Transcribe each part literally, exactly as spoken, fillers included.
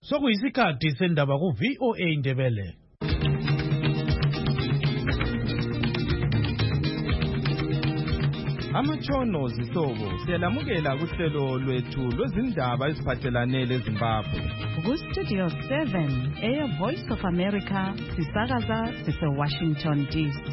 Sokuyisikhathi sendaba ku V O A Indebele. Amatshono zihlobo siyalamukela kuhlelo lwethu lwezindaba eziphathelane leZimbabwe. Ku Studio seven, Air Voice of America, sisakaza sise Washington D C.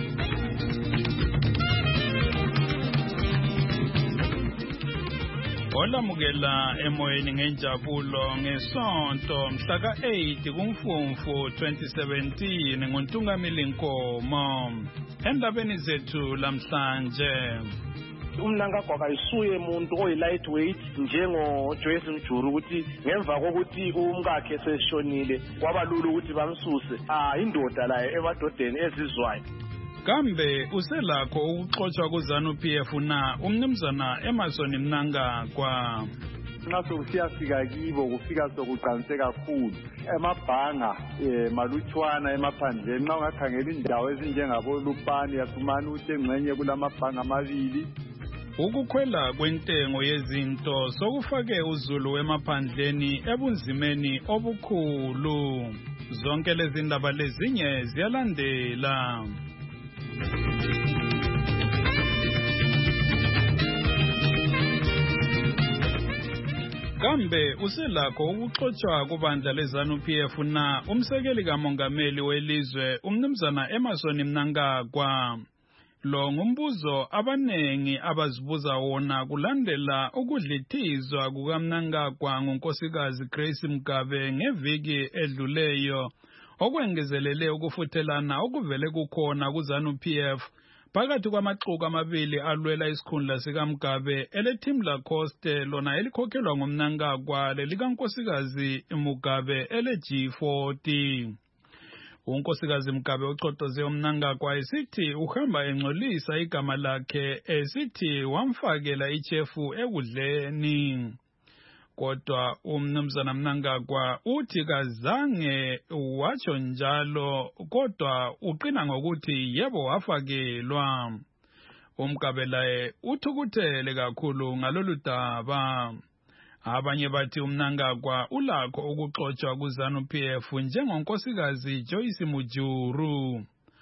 Olamukela emoyeni ngenjabulo ngesonto mhla ka eight kuMfumfu twenty seventeen ngoNtungamili Nkomo. Endabeni zethu lamhlanje, uMnangagwa kayisuye umuntu oyi lightweight njengo Joyce Mjuru ukuthi ngemva kokuthi umkakhe seshonile kwabalula ukuthi bamsuse. Ah indoda la emadodeni ezizwayo. Kambe uselakho ukuxoxwa kuZanu P F na umnumzana Emerson Mnangagwa? Naso siyafika kibo kufika sokuqanise kakhulu emabhanga eh maluthwana emaphandleni nxa ungakhangela indawo ezinjengabo Lupani yasumana ukuthi engcenye kulamabhanga amabili. Ukukhwela kwentengo yezinto sokufake uZulu emaphandleni ebunzimeni obukhulu. Zonke lezi ndaba lezinye ziyalandela. Kambe uselakho ukuxoxwa kubandla leZanu P F na umsekeli kamongameli welizwe umnumzana Emerson Mnangagwa? Lo ngumbuzo abanengi abazibuza wona kulandela ukudlithizwa kukaMnangagwa ngunkosikazi Grace Mugabe ngeviki edluleyo, okwengezelele ukufuthelana okuvele kukhona kuZanu P F phakathi kwamaxuku amabili alwela isikhundla sikaMugabe eleThimba Lacoste lona elikhokhelwa nguMnangagwa lelikankosikazi Mugabe ele G forty. Unkosikazi Mugabe uchotoze uMnangagwa esithi uhamba engcolisa igama lakhe, esithi wamfakela ichefu ekudleni. Kodwa umnumzana Mnangagwa uthi kazange watsho njalo, kodwa uqina ngokuthi yebo wafakelwa. uMugabe laye uthukuthele kakhulu ngalolu daba. Abanye bathi uMnangagwa ulakho ukuxoxwa kuZanu P F njengonkosikazi Joyce Mjuru.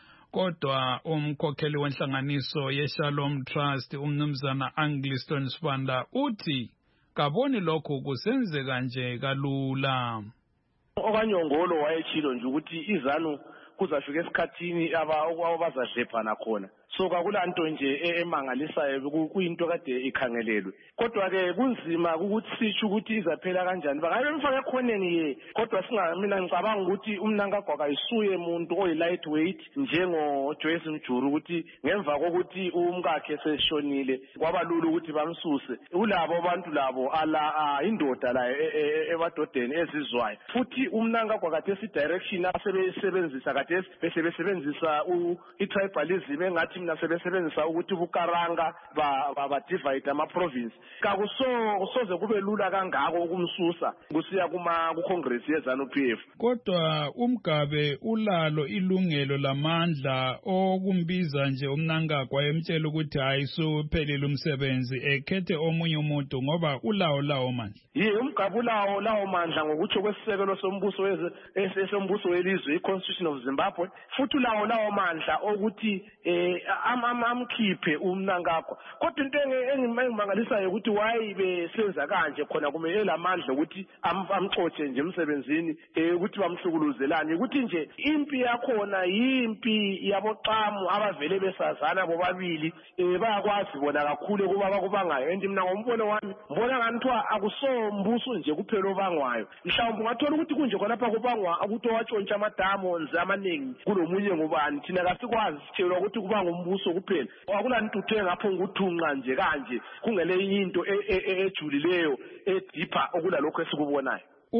Kodwa umkhokheli wenhlanganiso yeShalom Trust umnumzana Angliston Sibanda uthi kaboni lokho kusenzeka nje kalula. Okanyongolo wayechilo nje ukuthi iZanu kuzafika esikhathini abazadlephana khona. So kakulanto nje emangalisayo kuyinto kade ikhangelelwe. Kodwa ke kunzima ukuthi sitsho ukuthi izaphela kanjani. Bangabe bemfaka ekhoneni ye. Kodwa singa mina ngicabanga ukuthi uMnangagwa kayisuye umuntu oyi lightweight njengo Joyce Mjuru ukuthi ngemva kokuthi umkakhe seshonile kwabalula ukuthi bamsuse. Ulabo abantu labo ala indoda la emadodeni ezizwayo. Futhi uMnangagwa kade si direction asebesebenzisa kade bese besebenzisa i-tribalism engathi mina sebesebenzisa ukuthi bukaranga ba divide ama province. Kakuso kusoze kube lula kangako ukumsusa kusiya kuma ku Congress yeZanu P F. Kodwa uMugabe ulalo ilungelo lamandla okumbiza nje uMnangagwa emtshela ukuthi ayisuphelile umsebenzi ekhethe omunye umuntu ngoba ulawo lawo mandla. Ye uMugabe ulawo lawo mandla ngokuthi kwesisekelo sombuso weze esombuso welizwe iConstitution of Zimbabwe, futhi ulawo lawo mandla ukuthi eh amamkhiphe uMnangagwa. Kodwa into engimangalisayo ukuthi wayibe senza kanje khona kumele lamandla ukuthi amxoxe nje emsebenzini eh ukuthi bamhlukuluzelane ukuthi nje impi yakhona yimpi yaboqamu abavele besazana bobabili eh bayakwazi bona kakhulu kuba bakubangayo. And mina ngombono wami mbona nganthiwa akusombuso nje kuphela obangwayo. Mhlawumbe ungathola ukuthi kunje khona lapha kubangwa ukuthi watshontsha amadamu nje amaningi kulomunye ngubani. Thina kasikwazi sithelwa ukuthi kuba ngumbuso kuphela. Akulanto uthe ngapho nguthunqa nje kanje kungele into ejulileyo edipha okulalokho esikubonayo.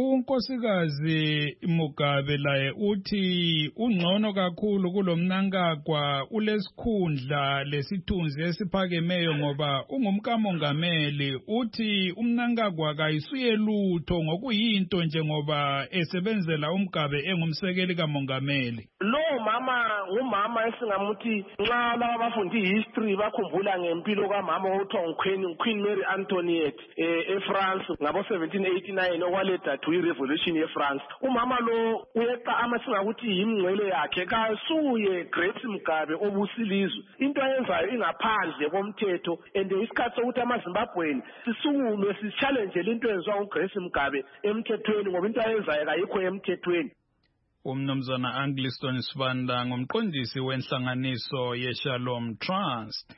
Unkosikazi Mugabe laye uthi ungcono kakhulu kuloMnangagwa ulesikhundla lesithunzi esiphakemeyo ngoba ungumkamongameli. Uthi uMnangagwa kayisuye lutho ngokuyinto nje ngoba esebenzela uMugabe engumsekeli kamongameli. Lo mama ngumama esingamuthi nxa laba bafundi history bakhumbula ngempilo kaMama othiwa nguQueen Queen Mary Antoinette eFrance ngabo seventeen eighty-nine okwaletha to i-revolution ye-France. Umama lo uyeqa amasingakuthi yimngcele yakhe kasuye Grace Mugabe obusilizwe. Into ayenzayo ingaphandle komthetho and isikhathi sokuthi amaZimbabweni sisukume si-challenge into eyenziwa nguGrace Mugabe emthethweni ngoba into ayenzayo kayikho emthethweni. Umnumzana Angliston Sibanda ngumqondisi wenhlanganiso ye-Shalom Trust.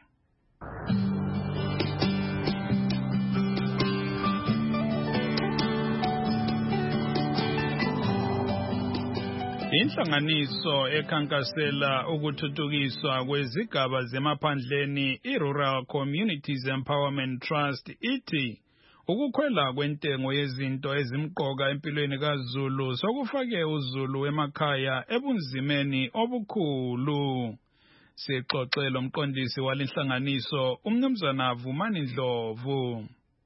Inhlanganiso ekhankasela ukuthuthukiswa kwezigaba zemaphandleni i-Rural Communities Empowerment Trust ithi ukukhwela kwentengo yezinto ezimqoka empilweni kaZulu sokufake uZulu emakhaya ebunzimeni obukhulu. Sixoxela umqondisi walenhlanganiso umnumzana Vumani Ndlovu.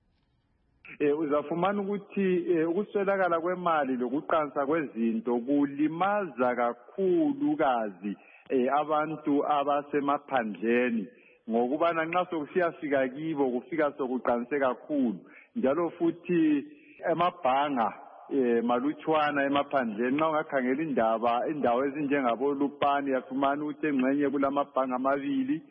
Eh uzafumana ukuthi ukuswelakala kwemali lokuqansa kwezinto kulimaza kakhulu kazi abantu abasemaphandleni ngokubana nxa sokusiyafika kibo kufika sokuqanse kakhulu njalo futhi emabhanga eh malutshwana emaphandleni nxa ungakhangela indaba indawo ezinjengabo Lupani yafumana ukuthi engxenye kulamabhanga amabili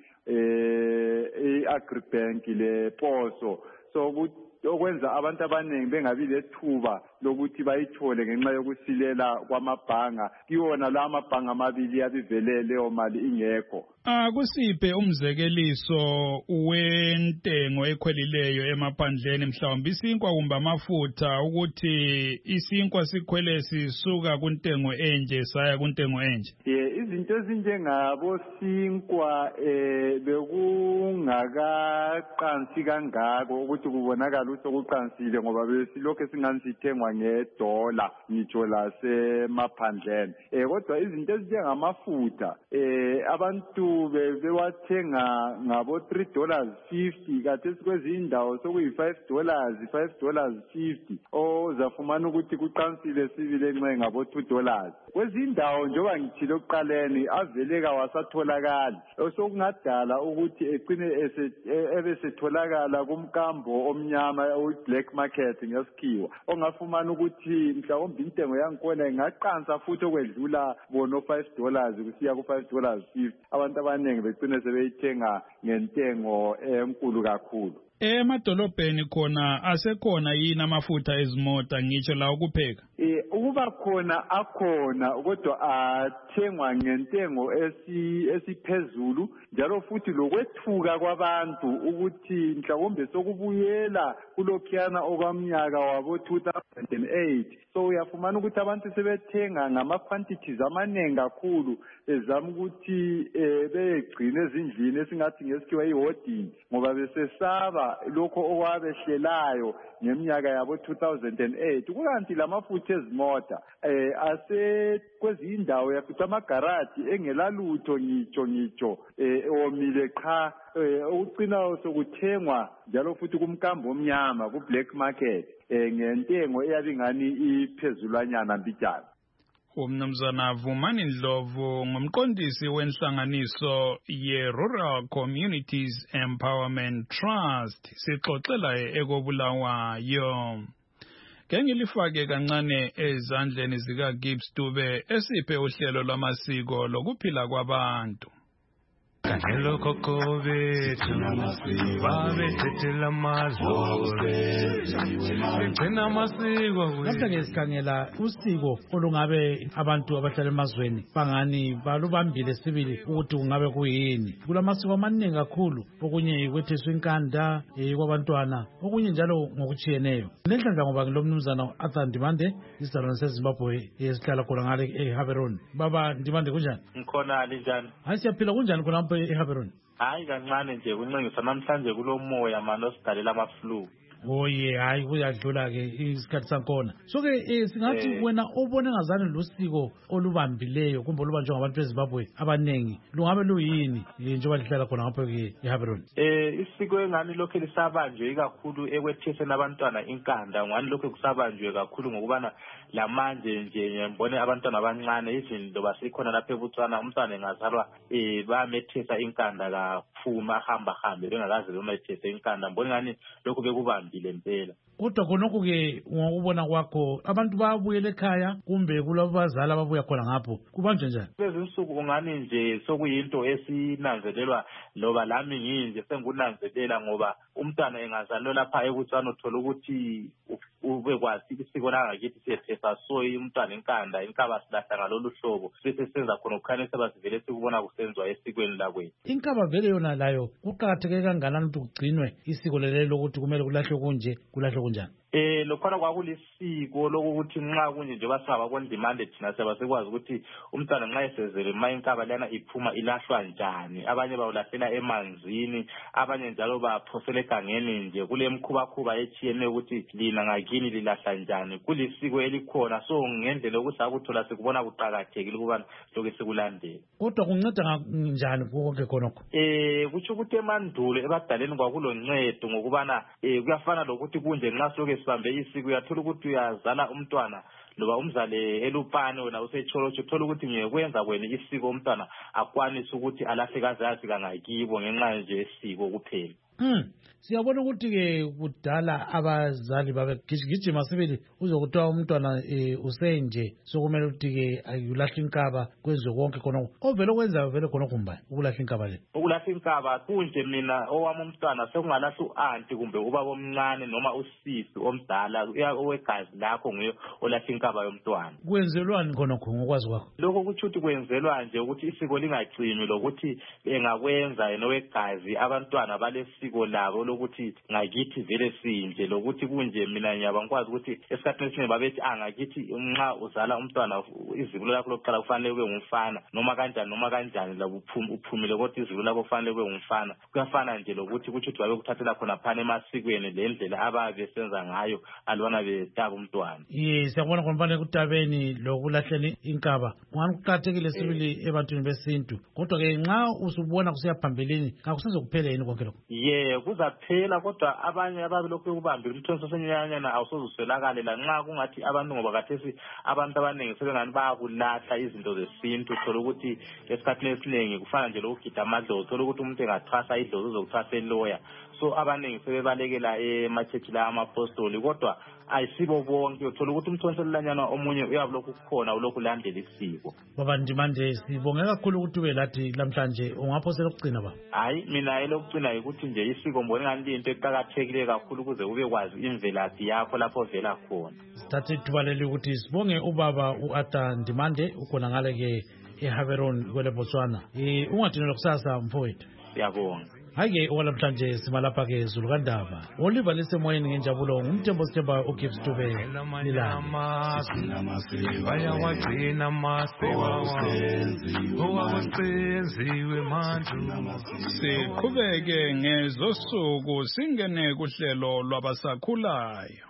eh iAgribank le Poso so ukuthi okwenza abantu abaningi bengabi lethuba lokuthi bayithole ngenxa yokusilela kwamabhanga kiwona la amabhanga amabili yabivelele leyo mali ingekho. Akusiphe umzekeliso wentengo ekhwelileyo emaphandleni mhlawumbe isinkwa kumbe amafutha ukuthi isinkwa sikhwele sisuka kuntengo enje saya kuntengo enje. Eh izinto ezinjengabo sinkwa eh bekungakaqansi kangako ukuthi kubonakala ukuthi okuqansile ngoba besilokho singani sithengwa ngedola ngitsho lasemaphandleni. Eh kodwa izinto ezinjengamafutha eh abantu bewathenga ngabo three dollars fifty kade sikwezi indawo sokuyi five dollars five dollars fifty ozafumana ukuthi kuqansile sibile enxe ngabo two dollars kwezindawo njoba ngithile oqaleni aveleka wasatholakala osokungadala ukuthi eqine ebesetholakala kumkambo omnyama u-black market ngesikhiwa ongafumana ukuthi mhlawumbe intengo yangikhona ingaqansa futhi okwedlula bono five dollars kusiya ku five dollars fifty abantu abaningi begcine sebeyithenga ngentengo enkulu kakhulu. Emadolobheni khona asekhona yini amafutha ezimota ngitsho la ukupheka? Eh ukuba khona akhona kodwa athengwa ngentengo esi esiphezulu njalo futhi lokwethuka kwabantu ukuthi mhlawumbe sokubuyela kulokhiyana okwamnyaka wabo two thousand eight so uyafumana ukuthi abantu sebethenga ngama quantities amanengi kakhulu ezama ukuthi begcine ezindlini esingathi ngesikhiwa ihoarding ngoba besesaba lokho okwabehlelayo ngeminyaka yabo two thousand eight kukanti lamafutha ezimota eh ase kwezindawo yafica amagaraji engelalutho ngitsho ngitsho eh omile qha ukucina sokuthengwa njalo futhi kumkambo omnyama ku black market eh ngentengo eyabingani iphezulanyana mbijana. Umnumzana Vumani Ndlovu ngumqondisi wenhlanganiso ye-Rural Communities Empowerment Trust sixoxela ekobulawayo. Ngengilifake kancane ezandleni zika Gibbs Dube esiphe uhlelo lwamasiko lokuphila kwabantu. Hello kokobe tunamasiba bethetela mazore ngena masiko lapha ke sikhangela usiko olungabe abantu abahlala emazweni bangani balubambile sibili ukuthi kungabe kuyini kulamasiko amaningi kakhulu okunye kwethiswa inkanda kwabantwana okunye njalo ngokuchiyeneyo nenhlanhla ngoba ngilomnumzana Arthur Ndimande isidalwane seZimbabwe esihlala khona ngale eHaberon. Baba Ndimande kunjani? Ngikhona linjani? Hayi siyaphila kunjani khona lapha eHaberon? Hayi kancane nje kunxengisa namhlanje kulomoya manje osidalela ama flu. Oye hayi kuyadlula ke isikhathi sakhona. So ke singathi wena ubone ngazani losiko olubambileyo kumbe olubanjwe ngabantu beZimbabwe abanengi lungabe luyini njengoba lihlala khona ngapha ke eHaberon? Eh isiko engani lokho lisabanjwe ikakhulu ekwetheseni abantwana inkanda ngani lokho kusabanjwe kakhulu ngokubana lamanje nje ngibone abantwana abancane izinto basikhona lapha eBotswana umntwana engazalwa eh bamethesa inkanda kaphuma hamba hambe bengakaze bemethese inkanda ngibone ngani lokho bekubambile impela. kodwa khonokho-ke ngokubona kwakho abantu bayabuyela ekhaya kumbe kulabo bazali ababuya khona ngapho kubanje njani? Lezi nsuku ungani nje sokuyinto esinanzelelwa loba lami nginje sengunanzelela ngoba umntwana engazalwa lapha ebutswana uthola ukuthi ube kwazi isiko langakithi siyethesa soyi umntwana inkanda inkaba silahla ngalolu hlobo bese senza khona ukukhanisa basivele sikubona kusenziwa esikweni lakwethu. Inkaba vele yona layo kuqakatheke kangakanani ukuthi kugcinwe isiko lelo lokuthi kumele kulahlwe kunje kulahlwe kunjani? Eh lokhona kwakulisiko lokuthi nxa kunje njengoba singababona demand thina siyaba sekwazi ukuthi umntwana nxa esezele ma inkaba lana iphuma ilahlwa njani, abanye bawulahlela emanzini, abanye njalo baphosela egangeni nje kule mkhubakhuba etshiyeneyo ukuthi lina ngakini lilahla njani. Kulisiko elikhona so ngendlela ukuthi akuthola sikubona kuqakathekile ukubana lokho sikulandela. Kodwa kunceda njani konke khonokho? Eh kutsho ukuthi emandulo ebadaleni kwakuloncedo ngokubana eh kuyafana lokuthi kunje nxa soke sibambe isiko uyathola ukuthi uyazala umntwana loba umzale elupane wena usecholotsho uthola ukuthi ngiyekwenza kwena isiko umntwana akwanisa ukuthi alahle kaze yazi kangakibo ngenxa nje esiko kuphela. Hmm. Siyabona ukuthi-ke kudala abazali babegijigijima sibili uzokuthiwa umntwana um usenje sokumele ukuthi-ke ayulahle inkaba kwenziwe konke khonokho. Ovele okwenzayo vele khonokho mbani ukulahla inkaba le? Ukulahla inkaba kunje mina owami umntwana sekungalahla u-anti kumbe ubaba omncane noma usisi omdala owegazi lakho nguye olahla inkaba yomntwana. Kwenzelwani khonokho ngokwazi kwakho? Lokho kutsho ukuthi kwenzelwa nje ukuthi isiko lingacimi lokuthi engakwenza yena owegazi abantwana balesiko labo lokuthi ngakithi vele sinje lokuthi kunje mina ngiyaba ngikwazi ukuthi esikhathini esiningi babethi angakithi nxa uzala umntwana izibulo lakho lokuqala kufanele kube ngumfana noma kanjani noma kanjani la uphumile kodwa izibulo lakho kufanele kube ngumfana. Kuyafana nje lokuthi kutsho ukuthi babe kuthathela khona phana emasikweni le ndlela ababe besenza ngayo alibana betaba umntwana. Yes, siyabona khona mfana ekutabeni lokulahleni inkaba ngani kuqakathekile sibili ebantwini besintu kodwa-ke nxa usubona kusiya phambilini kakusezokuphela yini konke lokho? Ye kuzaphela kodwa abanye ababilokhu kubambile umthonso senyanyana awusozuswelakale la nxa kungathi abantu ngoba kathesi abantu abaningi sebengani bayakulahla izinto zesintu uthola ukuthi esikhathini esiningi kufana nje lokugida amadlozi uthola ukuthi umuntu engathwasa idlozi uzokuthwasa eloya so abaningi sebebalekela emachechi la amapostoli kodwa ayisibo bonke uthola ukuthi umthonso lanyana omunye uyabilokhu kukhona ulokhu landela isiko. Baba Ndimande sibonge kakhulu ukuthi ube lathi namhlanje ungaphosela ukugcina ba? Hayi mina elokugcina ukuthi nje isiko mbone ngani lento eqhakathekile kakhulu ukuze ube kwazi imvelaphi yakho lapho vela khona. Sithathe ithubaleli ukuthi sibonge ubaba uArthur Ndimande ukhona ngale ke eHaveron kwele Botswana. Eh ungadinelwa kusasa mfowethu. Siyabonga. Hake okwamhlanje simalapha-ke Zulu Kandaba Oliver lisemoyeni ngenjabulo ngumthembo sithemba uGibbs Dube bayawagcina amasiko owawenziwe manje. Siqhubeke ngezosuku singene kuhlelo lwabasakhulayo.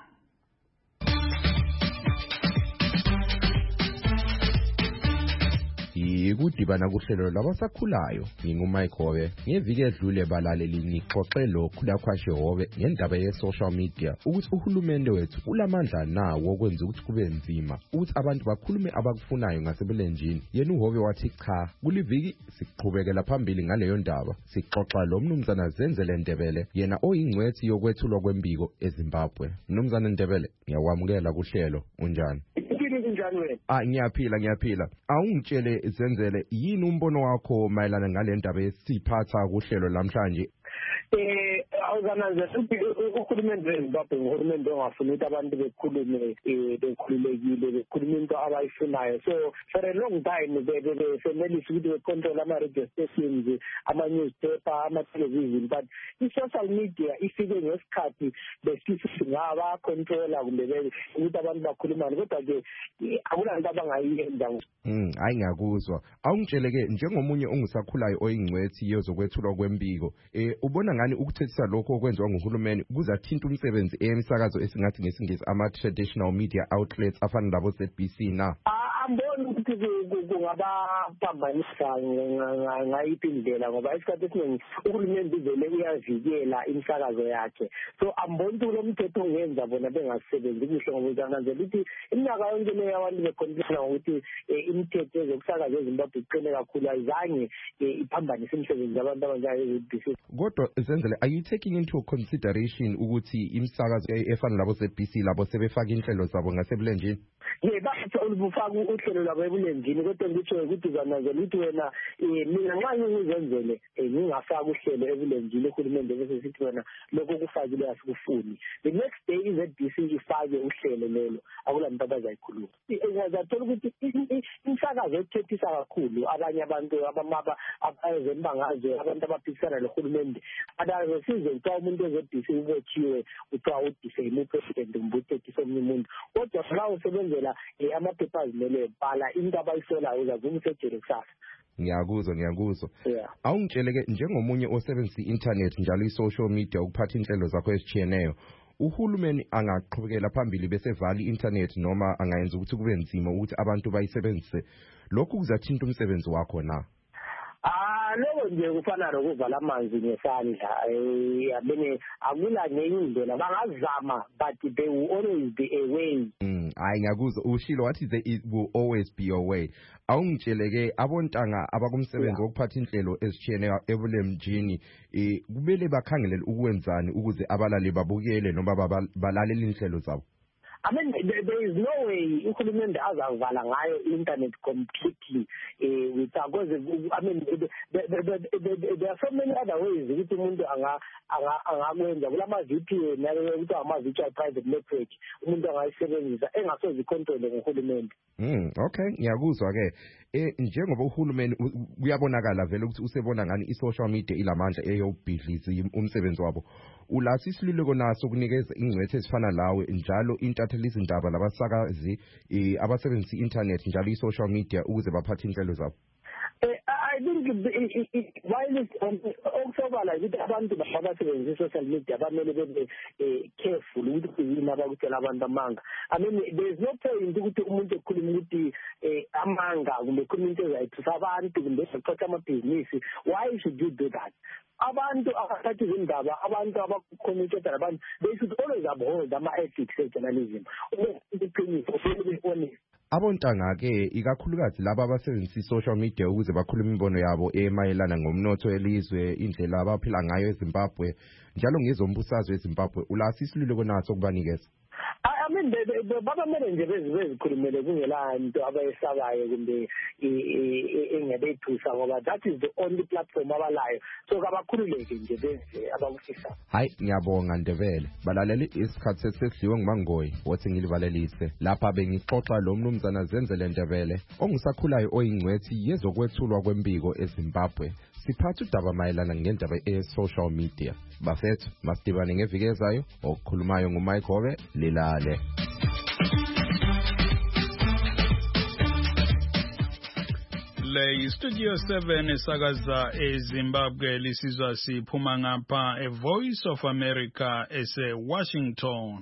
Kudibana kuhlelo labasakhulayo ngingumike Hobe ngeviki edlule balaleli ngixoxe lokhu lakhwashe Hobe ngendaba ye social media ukuthi uhulumende wethu ulamandla nawo okwenza ukuthi kube nzima ukuthi abantu bakhulume abakufunayo ngasebulenjini. Yena uHobe wathi cha kuliviki siqhubekela phambili ngaleyo ndaba sixoxa lo mnumzana Zenzele Ndebele yena oyingcwethi yokwethulwa kwembiko eZimbabwe. Mnumzana Ndebele ngiyakwamukela kuhlelo unjani? Ah ngiyaphila ngiyaphila. Awungitshele Zenzele yini umbono wakho mayelana ngale ndaba esiphatha kuhlelo namhlanje? Eh awuzanaze ukuthi uhulumende weZimbabwe uhulumende ongafuna ukuthi abantu bekhulume bekhululekile bekhuluma into abayifunayo so for a long time besenelisa ukuthi becontrol ama-radio stations ama-newspaper ama-television but i-social media ifike ngesikhathi besithi ngabacontrola kumbe ukuthi abantu bakhulumane kodwa-ke akulanto abangayiyenza. Mm hayi ngiyakuzwa. Awungitshele-ke njengomunye ongusakhulayo oyingcwethi yezokwethulwa kwembiko eh ubona ngani ukuthethisa lokho okwenziwa nguhulumeni kuzathinta umsebenzi emsakazo esingathi ngesingisi ama-traditional media outlets afana labo Z B C na? angiboni ukuthi kungabaphambanisa ngayiphi indlela ngoba isikhathi esiningi uhulumende uvele uyavikela imisakazo yakhe so amboni ukuthi lo mthetho ungenza bona bengasebenzi kuhle ngoba uzananzela ukuthi iminyaka yonke leyo abantu bekhonfina ngokuthi imithetho ezokusakaza eZimbabwe iqine kakhulu ayizange iphambanise imisebenzi yabantu abanjalo B C. Kodwa Zenzele, are you taking into consideration ukuthi imisakazo efana labo se-B C labo sebefaka inhlelo zabo ngasebulenjini? Ye bathi ulufaka uhlelo lwabo ebulenjini kodwa ngitsho ukuthi uzananzela ukuthi wena mina nxa ngizenzele ngingafaka uhlelo ebulenjini uhulumende bese sithi wena lokho kufakile asikufuni. The next day iZ B C ifake uhlelo lelo akulanto abazayikhuluma. Ngiyazathola ukuthi imisakazo ethethisa kakhulu abanye abantu abamaba abazembangazo abantu abaphikisana nohulumende adaze size ukuthi umuntu eZ B C ubotshiwe uthiwa udifame upresident umbuthetisa omunye umuntu kodwa la usebenzela amaphepha azimele bhala into abayisolayo uzazuma usejele kusasa. Ngiyakuzwa ngiyakuzwa. Awungitsheleke njengomunye osebenzisa i-internet njalo i-social media ukuphatha inhlelo zakho ezichiyeneyo uhulumeni angaqhubekela phambili bese vali internet noma angayenza ukuthi kube nzima ukuthi abantu bayisebenzise lokhu kuzathinta umsebenzi wakho na? Ah lokho nje kufana nokuvala amanzi ngesandla yabene akula ngenye indlela bangazama but there will always be a way. Mm hayi ngiyakuzwa ushilo wathi there will always be a way. Awungitsheleke abontanga abakumsebenzi wokuphatha inhlelo ezichiyeneyo ebulemjini eh kumele bakhangelele ukwenzani ukuze abalali babukele noma balalele inhlelo zabo. I mean, there, there is no way uhulumende azavala ngayo internet completely uh, without because I mean there, there, there, there are so many other ways ukuthi umuntu anga angakwenza kulama V P N ukuthi ama virtual private network umuntu angayisebenzisa engasozi control ngohulumende. Mm okay ngiyakuzwa ke eh njengoba uhulumeni kuyabonakala vele ukuthi usebona ngani i-social media ilamandla eyobhidliza umsebenzi wabo ulasi isiluleko naso kunikeza ingcwethe ezifana lawe njalo intatheli izindaba labasakazi abasebenzisa i-internet njalo i-social media ukuze baphathe inhlelo zabo. I think while okusobala ukuthi abantu abasebenzisa social media bamele bebe careful ukuthi yini abakutshela abantu amanga. I mean there is no point ukuthi umuntu ekhuluma ukuthi amanga kumbe ekhuluma into ezayithisa abantu kumbe eqhatha amabhizinisi. Why should you do that? Abantu abathatha izindaba abantu abakhomithetha nabantu they should always uphold ama-ethics e-journalism. Uqiniso ube honest. Abontanga ke ikakhulukazi laba abasebenzisa i-social media ukuze bakhulume imbono yabo emayelana ngomnotho elizwe indlela abaphila ngayo eZimbabwe njalo ngezombusazwe eZimbabwe ulasi isiluleko naso kubanikeza. I mean baba mele nje bezikhulumele kungela into abayesabayo kumbe engebethusa ngoba that is the only platform abalayo so kabakhululeke nje bese abakufisa. Hayi ngiyabonga Ndebele balaleli isikhathi sesidliwe nguMangoyi wothi ngilivalelise lapha bengixoxa lo mnumzana Zenzele Ndebele ongusakhulayo oyingcwethi yezokwethulwa kwembiko eZimbabwe siphatha udaba mayelana ngendaba e-social media. Bafethu masidibane ngeviki ezayo okukhulumayo nguMike Hobe lilale. Le Studio seven esakaza eZimbabwe lisizwa siphuma ngapha a Voice of America ese Washington.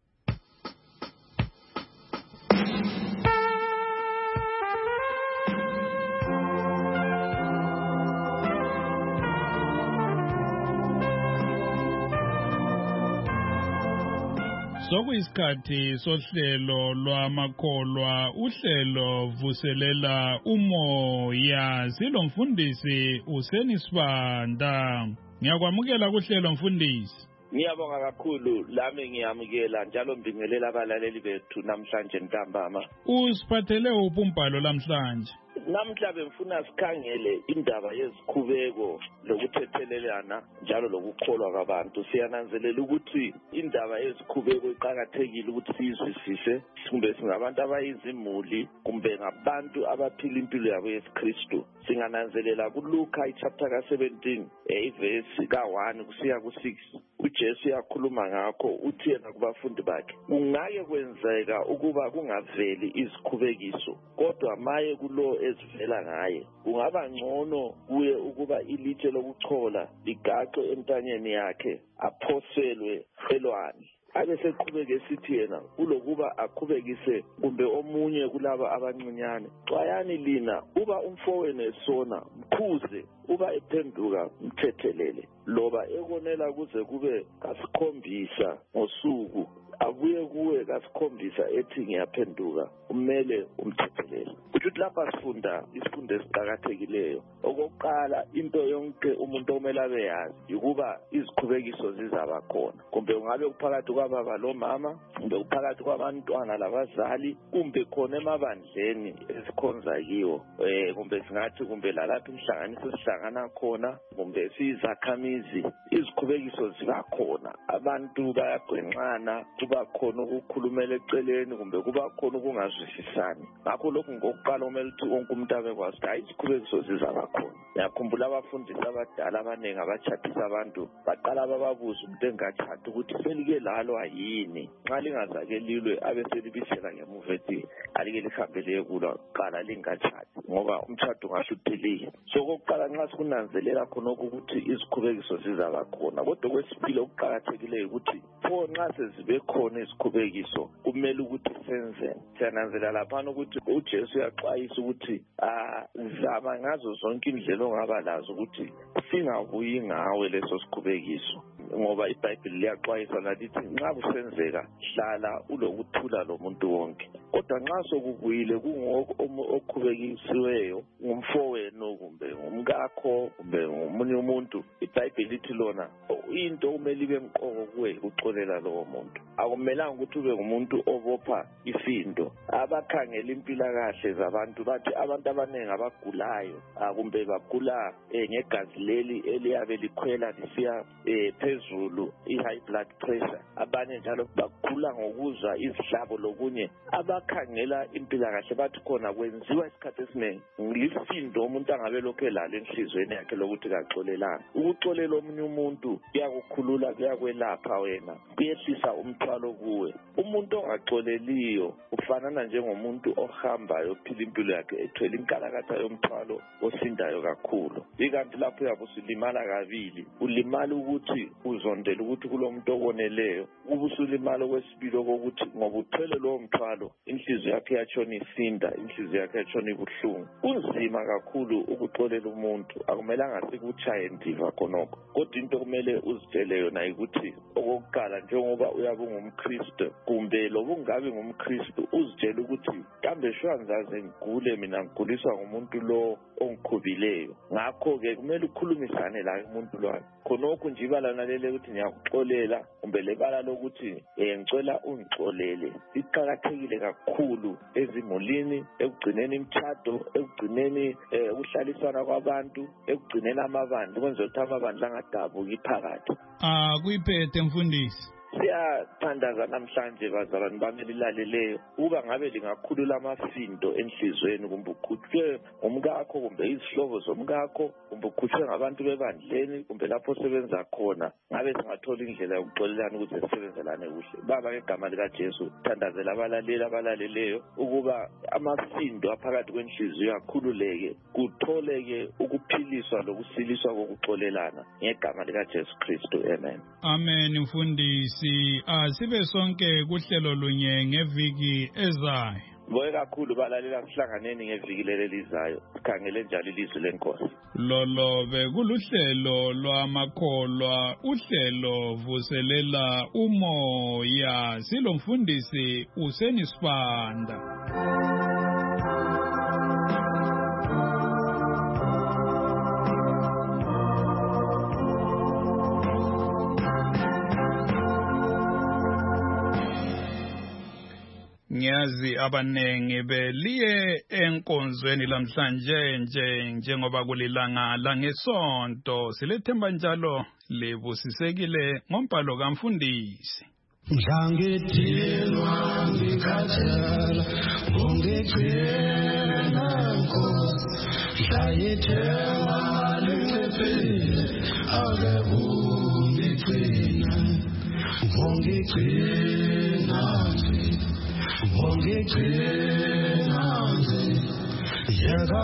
Sokuyisikhathi sohlelo lwamakholwa uhlelo vuselela umoya silo mfundisi usenisibanda ngiyakwamukela kuhlelo mfundisi. Ngiyabonga kakhulu lami ngiyamukela njalo mbingelela abalaleli bethu namhlanje ntambama. Usiphathele uphi umbhalo namhlanje? Namhla bemfuna sikhangele indaba yezikhubeko lokuthethelelana njalo lokukholwa kwabantu. Siyananzelela ukuthi indaba yezikhubeko iqhakathekile ukuthi sizwisise kumbe singabantu abayizimuli kumbe ngabantu abaphila impilo yabo yesikristu. Singananzelela kuLuka chapter ka seventeen verse ka one kusiya ku six uJesu yakhuluma ngakho uthi yena kubafundi bakhe kungake kwenzeka ukuba kungaveli izikhubekiso kodwa maye kulo ezivela ngaye kungaba ngcono kuye ukuba ilitshe lokuchola ligaxwe entanyeni yakhe aphoselwe elwandle abeseqhubeke esithi yena kulokuba aqhubekise kumbe omunye kulaba abancinyane. Xwayani lina uba umfowenu esona mkhuze, uba ephenduka mthethelele, loba ekonela kuze kube kasikhombisa ngosuku abuye kuwe kasikhombisa ethi ngiyaphenduka, kumele umthethelele. Ukuthi lapha sifunda isifundo esiqhakathekileyo. Okokuqala, into yonke umuntu omele abe yazi ukuba iziqhubekiso zizaba khona, kumbe ungabe uphakathi kwababa lomama, kumbe uphakathi kwabantwana labazali, kumbe khona emabandleni esikhonza kiwo, eh kumbe singathi kumbe lalapha inhlanganiso sihlangana khona, kumbe siyizakhamizi, iziqhubekiso ziba khona. Abantu bayagwenxana, kuba khona ukukhulumela eceleni, kumbe kuba khona ukungazwisisani. Ngakho lokhu ngokuqala kumele ukuthi wonke umuntu abekwazi ukuthi hayi iziqhubekiso zizaba khona. Ngiyakhumbula abafundisi abadala abaningi abachathisa abantu baqala bababuza umuntu engathathi ukuthi selike lalwa yini. Nxa lingazake lilwe abeselibisela ngemuva ethi alike lihambe liye kulwa qala lingachathi ngoba umtshado ungahluthelile. So kokuqala nxa sikunanzelela khona ukuthi iziqhubekiso zizaba khona. Kodwa kwesibili okuqakathekileyo ukuthi pho nxa sezibe khona iziqhubekiso kumele ukuthi senze. Siyananzelela lapha ukuthi uJesu uyaxwayisa ukuthi ah zama ngazo zonke indlela ongaba lazo ukuthi singabuyi ngawe leso siqhubekiso, ngoba iBhayibheli liyaxwayisa lalithi nxa kusenzeka hlala ulokuthula lomuntu wonke. Kodwa nxa sokubuyile kungokuqhubekisiweyo ngumfowenu kumbe ngumkakho kumbe ngomunye umuntu, iBhayibheli lithi lona into kumele ibe mqoko kuwe uxolela lowo muntu. Akumelanga ukuthi ube ngumuntu obopha ifindo. Abakhangela impilakahle zabantu bathi abantu abaningi abagulayo kumbe bagula ngegazi leli eliyabe likhwela lisiya phezulu, i-high blood pressure. Abanye njalo bagula ngokuzwa izihlabo lokunye. Abakhangela impilakahle bathi khona kwenziwa isikhathi esiningi ngilifindo umuntu angabe lokho elalo enhlizweni yakhe lokuthi kaxolelanga. Ukuxolela omunye umuntu kuyakukhulula, kuyakwelapha wena, kuyehlisa umthwalo kuwe. Umuntu ongaxoleliyo ufanana njengomuntu ohambayo phila impilo yakhe ethwele inkalakatha yomthwalo osindayo kakhulu. Ikanti lapho uyabe usulimala kabili, ulimala ukuthi uzondela ukuthi kulomuntu oboneleyo, ubusulimala okwesibili okokuthi ngoba uthwele lowo mthwalo inhliziyo yakhe yatshona isinda, inhliziyo yakhe yatshona ibuhlungu. Kunzima kakhulu ukuxolela umuntu, akumelanga sikutshaye ndiva khonokho. Kodwa into kumele uzitshele yona ukuthi okokuqala njengoba uyabe ungumKristu kumbe loba ungabe ngumKristu uzitshele ukuthi kambe shwanzaze ngigule mina ngiguliswa ngumuntu lo ongikhubileyo. Ngakho-ke kumele ukhulumisane laye umuntu loyo. Khonokho nje ibala nalele ukuthi ngiyakuxolela kumbe lebala lokuthi eh ngicela ungixolele iqhakathekile kakhulu ezimulini, ekugcineni imtshado, ekugcineni ukuhlalisana kwabantu, ekugcineni amabandla ukwenza ukuthi amabandla angadabuki phakathi. Ah kuyiphethe mfundisi. Siyathandaza namhlanje bazalwane bami lilaleleyo uba ngabe lingakhulula amafindo enhlizweni, kumbe ukhutshwe ngumkakho kumbe izihlobo zomkakho, kumbe ukhutshwe ngabantu bebandleni, kumbe lapho sebenza khona, ngabe singathola indlela yokuxolelana ukuze sisebenzelane kuhle. Baba ngegama likaJesu thandazela abalaleli abalaleleyo ukuba amafindo aphakathi kwenhliziyo akhululeke, kutholeke ukuphiliswa lokusiliswa kokuxolelana ngegama likaJesu Kristu. Amen. Amen mfundisi. Asibe sonke kuhlelo lunye ngeviki ezayo. Boye kakhulu balalela kuhlanganeni ngeviki lelizayo. Sikhangele njalo ilizwi lenkosi. Lolo bekuluhlelo lwamakholwa, uhlelo vuselela umoya. Silo mfundisi usenisibanda. Ngiyazi abanengi beliye enkonzweni lamhlanje nje njengoba kulilanga la ngesonto, silethemba njalo lebusisekile ngombhalo kaMfundisi. Ngangedilwa ngikhathela ungigcina Nkosi, ngayithemba linciphile ake ungigcina, ungigcina ungigcina yeka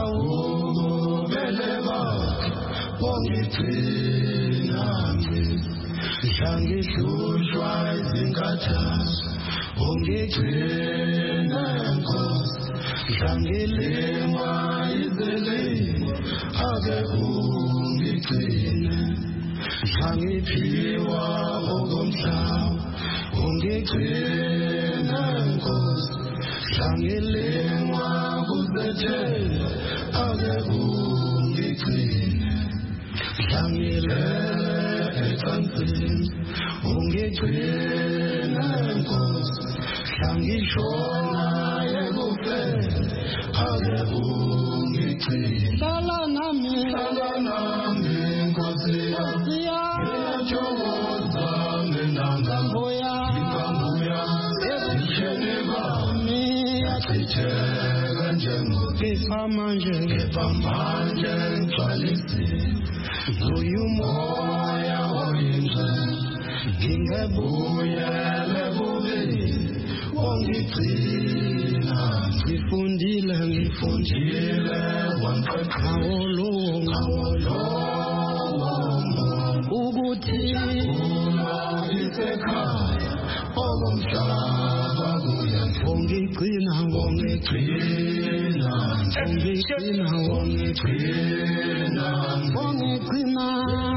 ubele bakhe ungigcina Shangihlushwa izinkathazo ungigcina Nkosi Shangilingwa izelimo ake ungigcine Shangiphiwa okomhlaba ungigcina Nkosi Shangilingwa kuzethela ake ungigcine Shangilele ecansini ungigcina Nkosi Shangishona ekufeni ake ungigcine Hlala nami hlala nami Nkosi ngiyathokoza mina ngambuya ngambuya ezisheni bami yachitheka njengokufa manje kepha manje ngigcwalisile Nguyu moya oyingcwele ngingebuyele kubili wongigcina ngifundile ngifundile wangiqeqha ngolowo ngawolowo ukuthi ulo isekhaya okomhlaba kuya wongigcina wongigcina wongigcina wongigcina wongigcina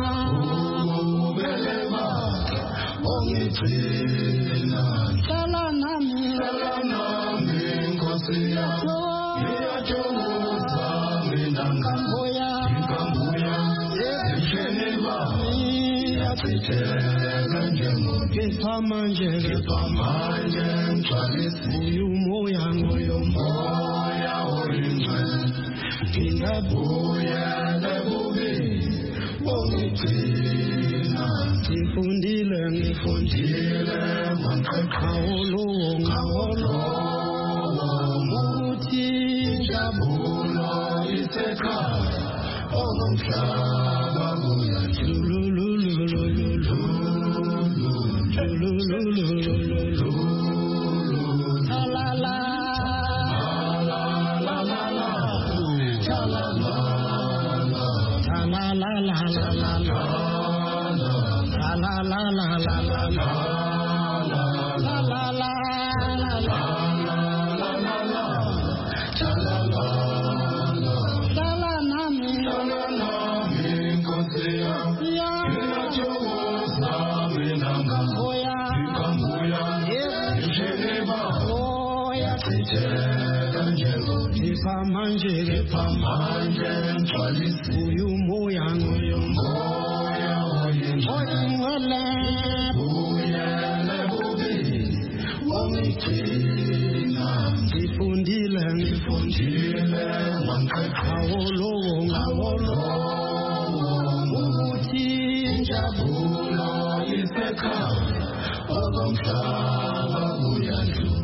ubeleba wongigcina hlala nami hlala nami Nkosi yakho ngiyathokoza mina ngambuya ngambuya ezisheni bami yachitheka njengokufa manje kepha manje ngigcwalisile umoya nguyo moya oyingcwele ngingabuyele kubili wongigcina ngifundile ngifundile wangiqeqha ngolowo ngawolowo ukuthi injabulo isekhaya okomhlaba kuya Manje kepha manje ngigcwalisile uyu moya nguyo moya oyingcwele uyele kubili wongigcina ngifundile ngifundile wangiqeqha ngolowo ngawolowo ukuthi injabulo isekhaya okomhlaba kuyadlula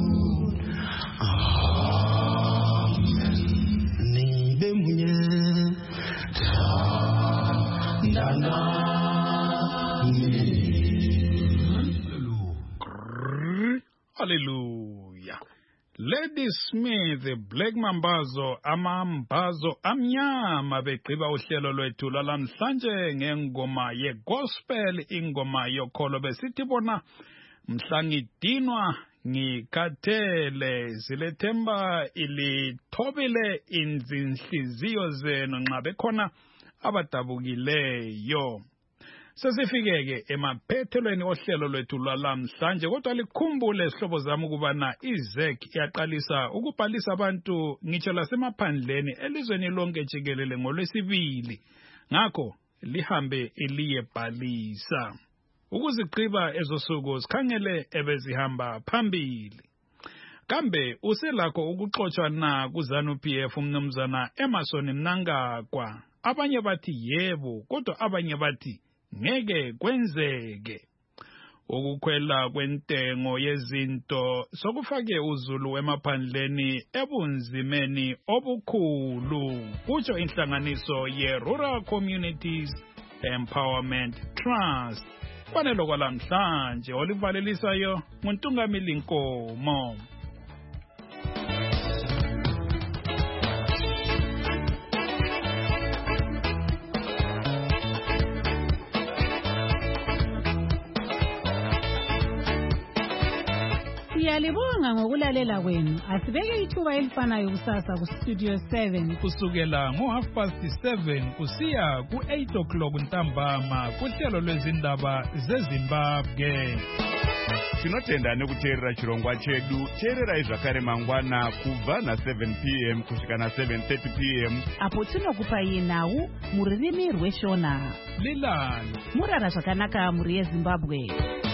Hallelujah. Lady Smith, Black Mambazo, amambazo amnyama begqiba uhlelo lwethu lalamhlanje ngengoma yegospel, ingoma yokholo besithi bona mhlangidinwa ngikhathele zilethemba ilithobile inzinhliziyo zenu nxa bekhona abadabukileyo. Sesifikeke emaphethelweni ohlelo lwethu lwalamhlanje, kodwa likhumbule sihlobo zami ukubana iZek iyaqalisa ukubhalisa abantu ngitsho lasemaphandleni elizweni lonke jikelele ngolwesibili. Ngakho lihambe iliyebhalisa. Ukuziqiba ezosuku sikhangele ebezihamba phambili. Kambe uselakho ukuxoxwa na kuZanu P F umnumzana Emerson Mnangagwa? Abanye bathi yebo, kodwa abanye bathi ngeke kwenzeke. Ukukhwela kwentengo yezinto sokufake uzulu emaphandleni ebunzimeni obukhulu, kutsho inhlanganiso ye-Rural Communities Empowerment Trust. Kwanelo kwalamhlanje olivalelisayo nguNtungamili Nkomo. Siyalibonga ngokulalela kwenu. Asibeke ithuba elifanayo kusasa ku Studio seven. Kusukela ngo half past seven kusiya ku eight o'clock ntambama kuhlelo lwezindaba zeZimbabwe. Tinotenda nekuteerera chirongwa chedu. Teererai zvakare mangwana kubva na seven p m kusvika na seven thirty p m apo tinokupai nhau mururimi rweshona. Lilani murara zvakanaka muri yeZimbabwe.